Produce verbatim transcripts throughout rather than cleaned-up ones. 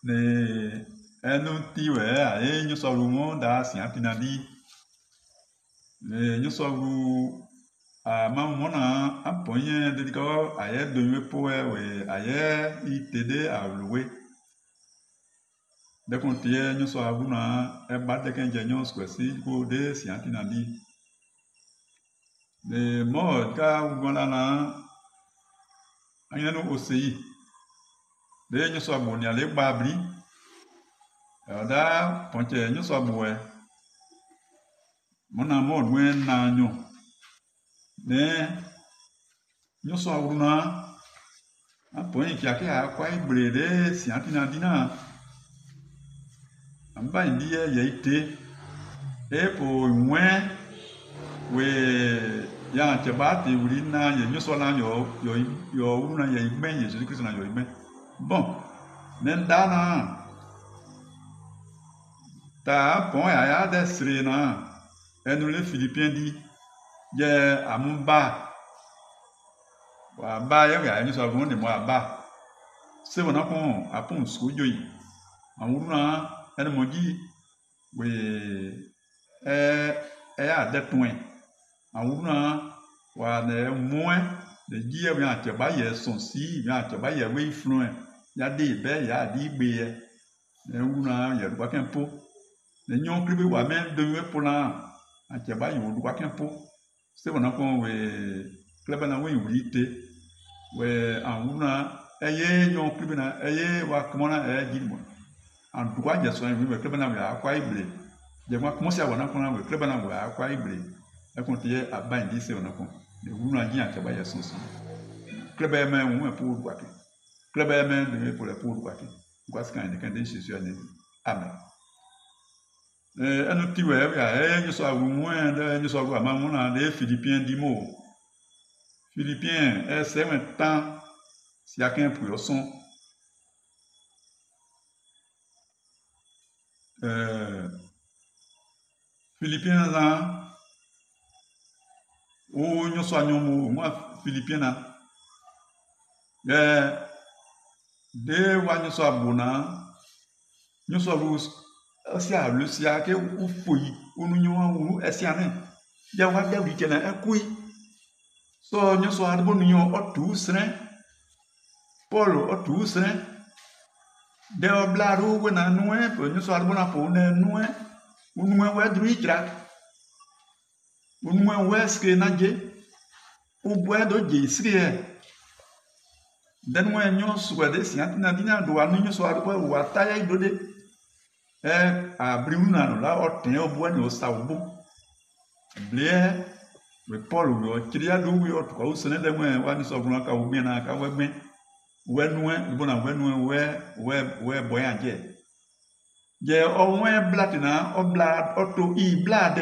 ne enu tiwe aye nyusoru mo da si apinadi ne nyusoru a mamona aponye dediko aye donwe poe we aye itede aluwe de kontie nyuso abuna e bade kenje nyos kwesi ko de si apinadi ne mo ka ugona na anya no osei de nyuso abuni ale gbabri da ponche nyuso abuwe mona mo nwe na nyo ne nyuso abuna aponye kiake akwa ibrede si apinadi na amba ndiye ye ite epo nwe we ya chebati uri na ye nyuso na yo yo yo una ye igbe ye Jesus Christ na yo igbe bon ne ndana ta pon ya ya desre na enu le Philippiens di je amumba wa ba ye ya nyuso agun ne mo aba se wona kon apun sojo yi awuna enu moji we eh eh ya detun awuna wa ne mo de ji e ya che ba ye son si ya che ba ye we influence ya de be ya di gbe ye ne wuna ye do kan po ne nyon kribe wa men de we po na a che ba yo do kan po se wona kon we kleba na we urite we awuna eye nyon kribe na eye wa komona e ji mo an do je so we kleba na we akwa ibre je ma komo se wona kon na we kleba na we akwa ibre e kon tie aban di se wona kon ne wuna ji a che ba ye son si kleba me wo po do ake kleba me de po le po do ake kwa ska ne kan de Jesus ne amen eh anu tiwe ya eh nyuso awu mu en de nyuso awu ama mu na de Philippiens di mo Philippiens e se un temps si akin pour son euh Philippiens là o nyuso anyomu mo Philippiens na eh de wa nyuso abuna nyuso awu si a le si a ke u foyi unu nyo unu esiane ya wa de wi kena ekui so nyuso arbo nyo otu sren Paul otu sren de oblaru we na nuwe po nyuso arbo na po na nuwe unu we druitra unu we ske na je u bwe do je srie den we nyo so de si atina dina do anu nyuso arbo wa taya idode eh abriuna no la otin obo ni o sawo blie we Paul we kiria do we o ko usene de mo wa ni so bun ka wo mi na ka we gbin we nu e bo na we nu we we we boy anje je o won blood na o blood auto e blood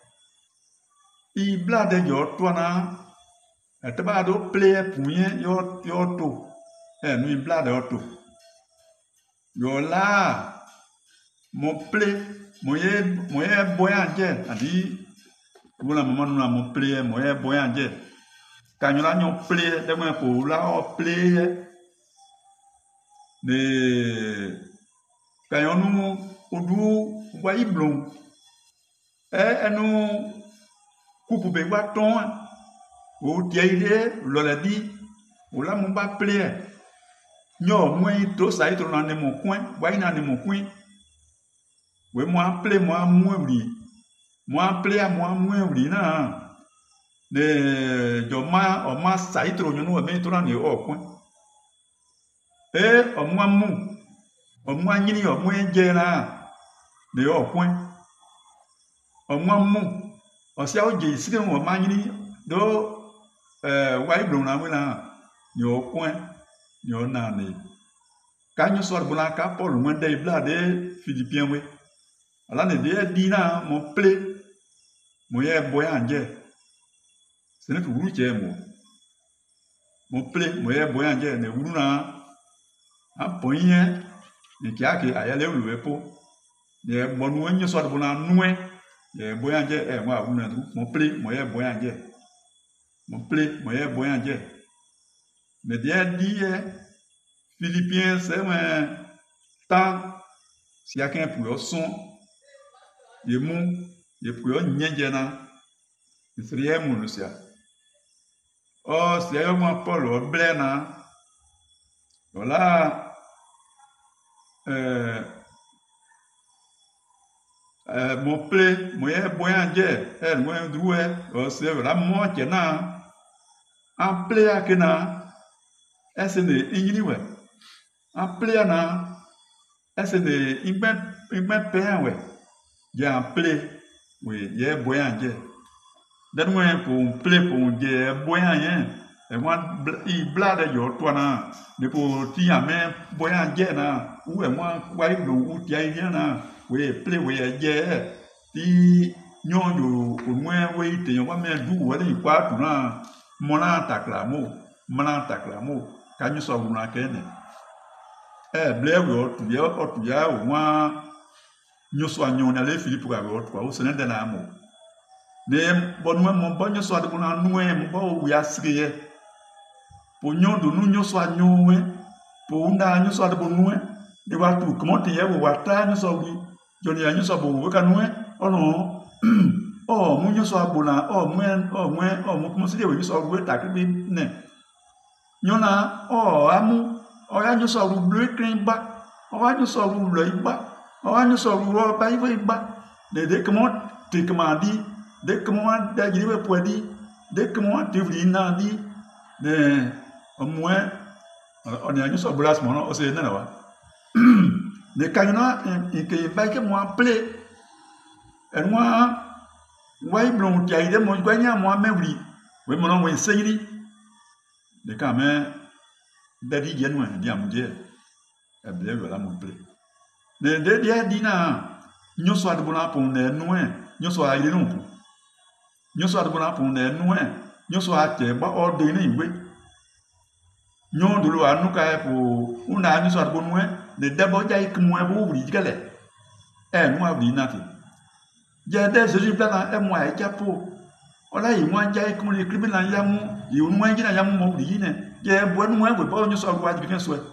e blood jo to na e te ba do play punye yo yo to e nu blood auto yo la mon plé moye moye boyanje adi wala mama nuna mon plé moye boyanje kanyola nyon plé de mo po la o plé de kanyonu odu wa iblon e enu kupu be wa ton o tiaire lo la di wala mon ba plé nyo mo to sai to na ne mo coin wa ina ne mo coin we mo appelé moi muuri mo appelé a moi muuri na de joma o ma saitro nyu no me to na ni o kun e o mo mu o mo anyini o mo je na de o kun o mo mu o sia o je sire mo ma anyini do eh wa iblo na we na ni o kun ni o na ni ka nyu so bula ka Paul mo de bla de Philippiens we ala ne de dina mo plé mo ye boyanje se ne furu che mo mo plé mo ye boyanje ne wuru na aponye ni kiake ayale ulu epo ye bonu enyo so adbo na nuwe ye boyanje e mo awu na mo plé mo ye boyanje mo plé mo ye boyanje ne de di Philippiens c'est un tant si y a qu'un pour son ye mu ye pour nyenje na seria mu no sia o si ayo mo Paul o ble na voilà euh euh mon ple mo ye boyanje e mo duwe o se la mo che na en ple akena ese ne inyini we en ple na ese ne igbe igbe pe we je en ple we ye boyanje dan we pour ple pour je boyanje e mo i blade yo to na ne pour ti ame boyanje na u e mo wa ilu u ti ai na we ple we je ti nyondo o mo we te yo wa me du wa ni kwa tu na mo na taklamo mo na taklamo ka nyu so na kene e ble we o tu ya o tu ya o wa nyu so anyo na le Philippe ga o tu o se ne de na mo ne bon mo mo bon nyu so de na nu e mo bo ya sriye po nyondo nu nyu so anyo we po nda nyu so de bo nu e ni wa tu comment te ye wo wa ta nyu so wi jo ni nyu so bo we ka nu e o no oh mo nyu so abona oh mo oh mo oh mo como se de nyu so we ta ki ne nyona oh amu oh ya nyu so ru bleu clean ba oh ya nyu so ru bleu ba oh ya nyu so ru ro ba i ba de de comment te comment dit de comment da ji we po di de comment te vri na di ne au moins on ya nyu so blas mo no o se na wa ne ka na en ke ba ke mo appeler en moi wai blon ti aide mo gwanya mo amewri we mo no we seyri de ka me dadi je no di amje e ble wala mo ble ne de dia dina nyo so adbona pon ne no e nyo so aide no ko nyo so adbona pon ne no e nyo so ate ba o de ni we nyo dulu anu ka e po una nyo so adbonu e ne debo jai kmo e bo wuri gele e no abri na ti je de Jésus plana e mo ai japo ola yi mo jai kmo le kribi na yamu yi mo ngi na yamu mo wuri ne je bo nu e bo nyo so gwa ji so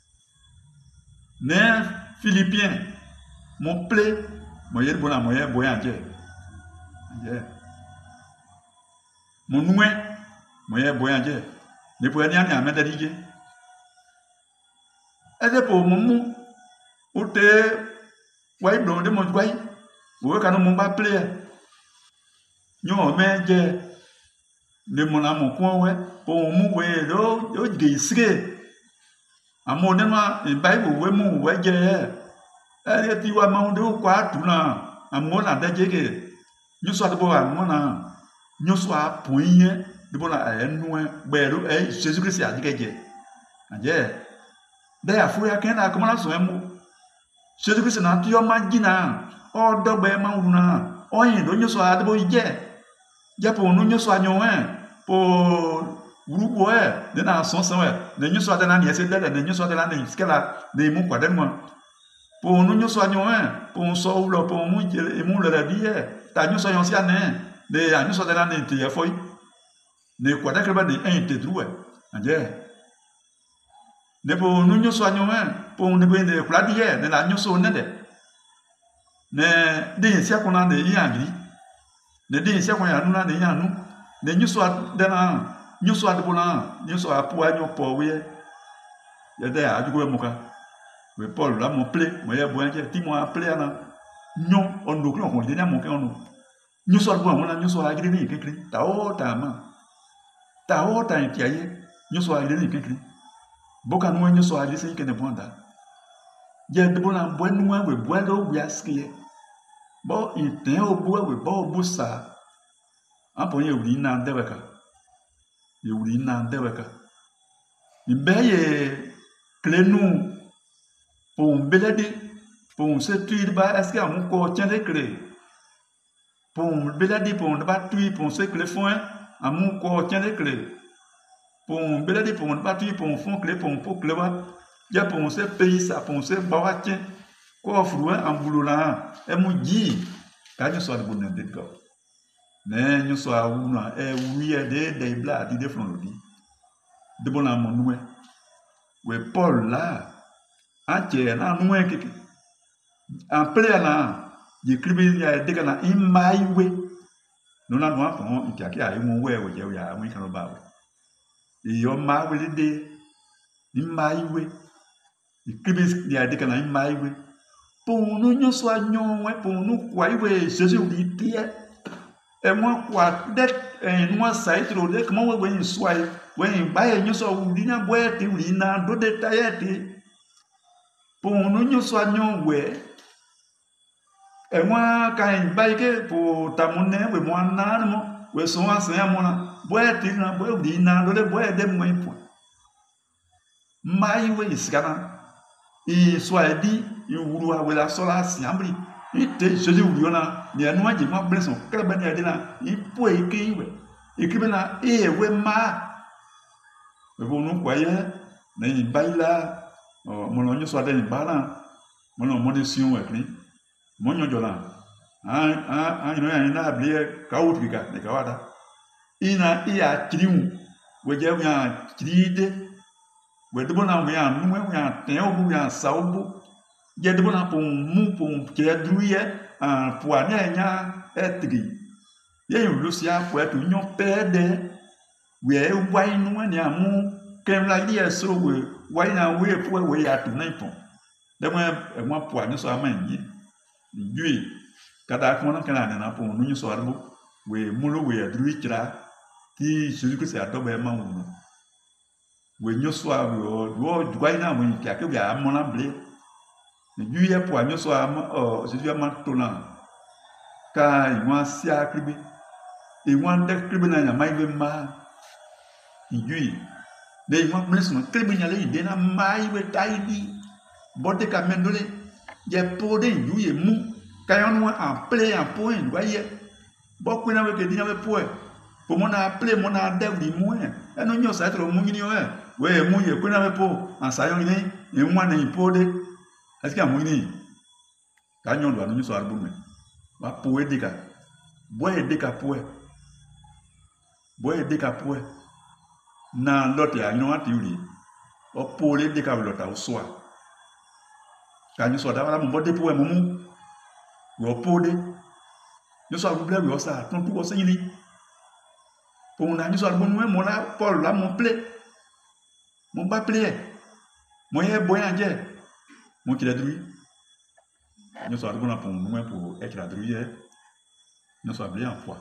ne Philippiens mon ple mo ye bona mo ye bo ya je je mon nu e mo ye bo ya je ne po ni ani ameda di je e de po mo mu o te wai blon de mo gwai wo ka no mo ba ple nyo me je ne mo na mo ko we po mu we do o de sike amo ne ma in bible we mu we je e ti wa ma ndo kwa tu na amo na de je ke nyo so de bo amo na nyo so a poinye de bo na e nu e gbero e Jesus Christ a je je aje de afu ya ken na ko na so emo Jesus Christ na ti o ma gina o dogbe ma una oyin do nyo so a de bo je je po nu nyo so anyo e po grupo e de na son son e ne nyo so de na ni ese de ne nyo so de na ni skela de mu kwa de mo po nu nyo so anyo e po so ulo po mu je e mu le da di e ta nyo so yon si ane de nyo so de na ni ti e foi ne kwa de kreba de en te dru e anje ne po nu nyo so anyo e po ne be de kwa di e de na nyo so ne de ne de si akona de yi agri ne de si akona ya nu na de ya nu ne nyo so de na nyo so de bona nyo so apu anyo po we ya de a ju ko mo ka we Paul la mo ple mo ya bo anje ti mo a ple ana nyo on do ko on de na mo ke on nyo so de bona nyo so agri ni kekri ta o ta ma ta o ta ti aye nyo so agri ni kekri boka no nyo so agri se ke ne bonda je de bona bo nu we bo do we askiye bo iten o bo we bo bo sa apo ye uri na de we ka ye uri na de we ka ni be ye klenu pour belade pour se tuer ba est-ce que on ko tient les clés pour belade pour ne pas tuer pour se clés font amu ko tient les clés pour belade pour ne pas tuer pour fond clé pour pour clé ba ya pour se pays ça pour se ba tient ko fruit en boulot là e mu ji ka ñu so de bonne de ko ne ñu so a wuna e wiye de de bla di de fron di de bona mo noué we Paul là ache na nuwe keke en play na ye kribi ya de kana in maiwe no na no afon ntiake ayi mo we we je ya mo kan ba we e yo ma we de in maiwe e kribi ya de kana in maiwe pour nous nous soignons pour nous quoi we Jésus dit tie e mo kwa de e no sai tro de comment we we swai we ba ye nyo so wi na bo e ti wi na do de ta ye ti pour nous nous soignons we et moi quand il baille pour ta monnaie we moi na mo we so asan mo na bo e ti na bo wi na do de bo e de mo ipo mai we iskana e soit dit il wuru a we la sola siambri ite Jésus wuru na ni anu aje mo blesson kreba ni ade na ipo e kin we e kribe na e we ma we bo no kwa ye na ni baila mo no nyo so ade ni bala mo no mo de sion we kni mo nyo jola ah ah ah ino ya na blie ka utrika ne ka wada ina ia triu we je ya tride we de bona we ya nu we ya ten obu ya saubu je de bona pon mu pon ke druye en pour nya etri ye yu lucia pour être union pede we e wai nu ni amu kem la dia so we wai na we pour we ya tu na pon de mo e mo pour ni so amanyi dui kada ko na kana na pon nu so arbo we mulo we adru kira ti Jésus Christ adobe ma wu we nyo so a wo wo dwai na mo ntia ke bia mo na ble dui e pour nyo so a o Jésus ma to na ka iwa sia kribi e wan de kribi na nya mai be ma dui de iwa bless no kribi nya le de na mai we taidi bote ka mendole je pode dui e mu ka yon wa en play en point voyez beaucoup na we ke dina we point pour mon appeler mon adem di mu e no nyo sa tro mu ni o e we mu ye kuna we po en sa yon ni e mu na ipode est-ce que mu ni ka nyon do anu so arbu me ba po e dika bo e dika po e bo e dika po e na lot ya no ati uri o po le dika lot a so ka nyo so da wala mo bode po e mu mu wo pode nyo so arbu ble we o sa ton tu o se ni pour na nyo so arbu mu mo la Paul la mon ple mon ba ple mo ye boyan je mo ki la dru nyo so arbu na pour mu pour être la dru ye nyo so ble en foi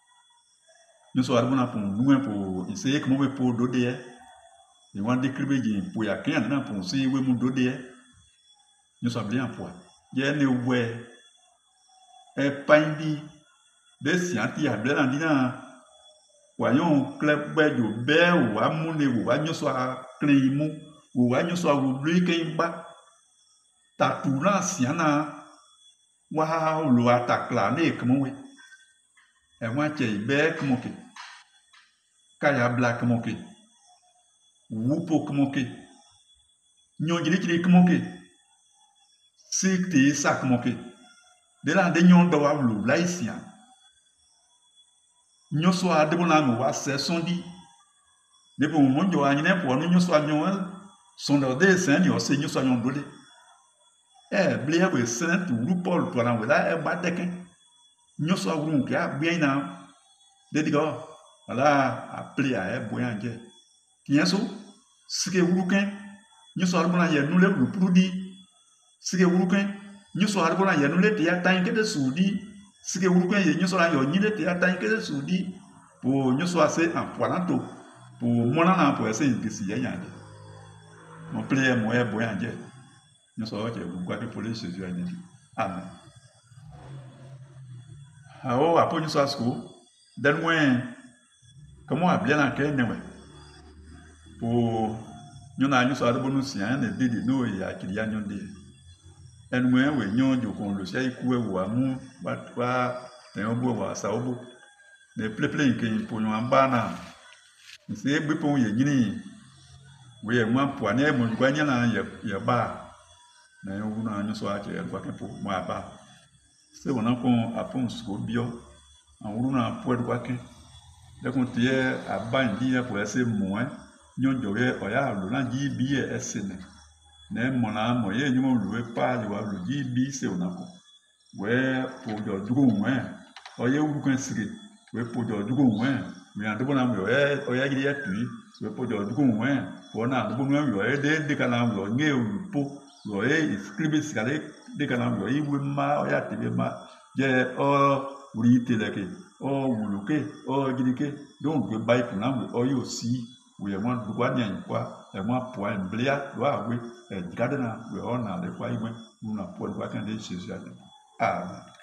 nyo so arbu na pour mu pour essayer comment we pour do de e wan décrire je pour ya kan na pour essayer we mu do de nyo so ble en foi ye ne we e pandi de sianti a ble na dina wayon club bejo be wa mune wa nyo so a klimu wa nyo so a wubli ke ba tatuna siana wa lo atakla ne como we e wa che be como que kaya black como que wupo como que nyo jiri jiri como que sikti sa como que de la de nyon do wa lo laisian nyo so a de bona mo wa se sondi de bo mo nyo anyi ne po no nyo so anyo son do de sen yo se nyo so anyo do de e blia we sen tu ru Paul to na we la e ba de ken nyo so awun ke a bien na de digo wala a plia e boyan je kien so sike wuru ken nyo so arbo na ye nu le ru prudi sike wuru ken nyo so arbo na ye nu le te ya tan ke de sudi sike wuru ken ye nyo so la yo nyi le te ya tan ke de sudi pour nyo so ase en poilanto pour mona na pour ese ngisi ya yande mon plia mo e boyan je nyo so ke bu kwa ke pour Jésus a dit amen. Ah, après nous sommes school, donne-moi comment à bien en quel niveau pour nous n'avons nous sommes bonus si un des deux nous et à qu'il y a nous des et nous oui nous du con le ciel coué ou à nous va toi t'es un beau va ça au bout les plaies plein que pour nous en bas na c'est bien pour y gagner oui moi pour aller mon gagner là il y a bas mais nous n'avons soit que quoi que pour moi bas c'est on a qu'on apprend ce qu'on bio en roulant pour quoi que dès qu'on tient à bas dire pour essayer moins nous devons oya le lundi billet essayer ne mona mo ye nyumo luwe pa le wa lu ji bi se onako we pojo dugo nwe o ye wu kan sire we pojo dugo nwe mi ando bona mo e o ya gidi ya tui we pojo dugo nwe bona ando bona mo e de de kana mo nge u po lo e scribe sikale de kana mo i we ma o ya tibe ma je o uri teleke o wuluke o gidike donc we bai pour na o yo si we mo du kwa nyan kwa e mo po en blia do a we e gade na we ona le kwa iwe na po kwa kan de Jesus. Amen.